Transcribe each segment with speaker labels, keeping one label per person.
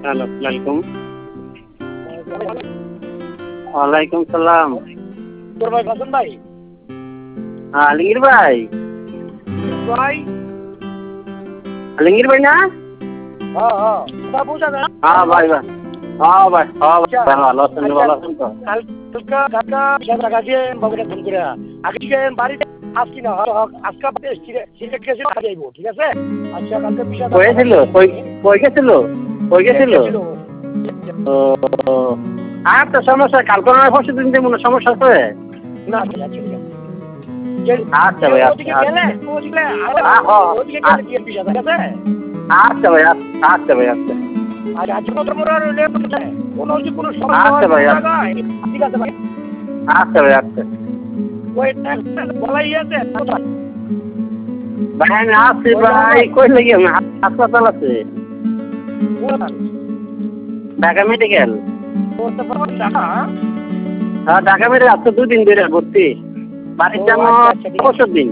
Speaker 1: আসসালামাইকুম। ওয়ালাইকুম সালাম।
Speaker 2: তোর ভাই বাসন ভাই?
Speaker 1: আলমগীর ভাই।
Speaker 2: ভাই
Speaker 1: আলমগীর ভাই না?
Speaker 2: হ্যাঁ বাবু দাদা।
Speaker 1: হ্যাঁ ভাই ভাই। হ্যাঁ ভাই, হ্যাঁ ভাই, ভালো আছেন? ভালো আছেন তো?
Speaker 2: কালকা কাছে বাবুকে ফোন করে আজকে বাড়িতে আসছি না, আজকে সিলেট গেছে যাইব, ঠিক আছে? আচ্ছা কালকে বিষয়
Speaker 1: কই ছিল? কই গেছিল? কই গেছিল? ও আর তো সমস্যা, কালকে নয় পরশু দিন যে মনে সমস্যা আছে।
Speaker 2: না
Speaker 1: আচ্ছা ভাই, আচ্ছা আচ্ছা ভাই, আচ্ছা ভাই, আচ্ছা আচ্ছা ভাই,
Speaker 2: ঠিক আছে ভাই।
Speaker 1: আচ্ছা ভাই, আচ্ছা
Speaker 2: বলাই আছে
Speaker 1: ভাই, আমি আসছি ভাই। কই লাগি? আমি হাসপাতাল আছে, ঢাকা মেডিকেল। হ্যাঁ ঢাকা মেডিকেল আজকে 2 দিন ধরে ভর্তি। বাড়িতে পরশু দিন।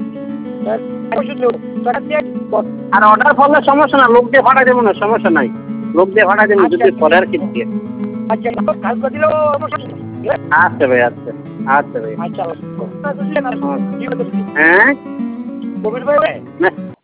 Speaker 1: আর অর্ডার ফলে সমস্যা না, লোক দিয়ে ফাটাই দেবো না, সমস্যা নাই। লোক দিয়ে ফাটাই দেবো যদি পরে আর কি। আচ্ছা ভাই, আচ্ছা আচ্ছা ভাই। হ্যাঁ